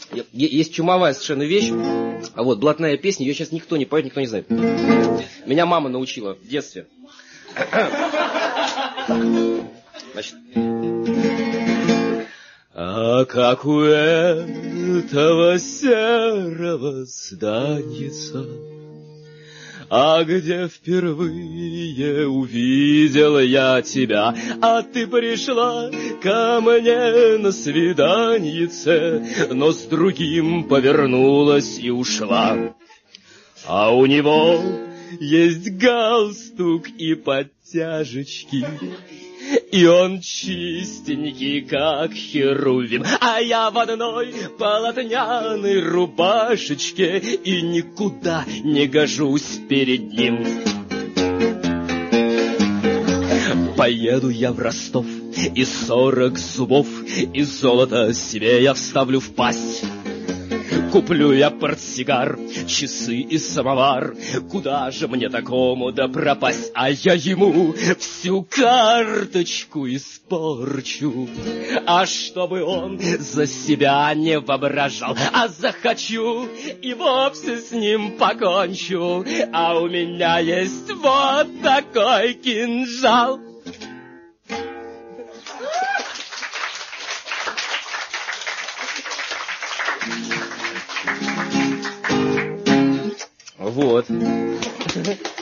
Есть чумовая совершенно вещь. А вот блатная песня, ее сейчас никто не поет, никто не знает. Меня мама научила в детстве. Значит. А как у этого серого зданица, а где впервые увидел я тебя, а ты пришла ко мне на свиданьице, но с другим повернулась и ушла. А у него есть галстук и подтяжечки, и он чистенький, как херувим, а я в одной полотняной рубашечке и никуда не гожусь перед ним. Поеду я в Ростов, и 40 зубов, и золото себе я вставлю в пасть. Куплю я портсигар, часы и самовар, куда же мне такому да пропасть? А я ему всю карточку испорчу. А чтобы он за себя не воображал, а захочу и вовсе с ним покончу. А у меня есть вот такой кинжал. Вот.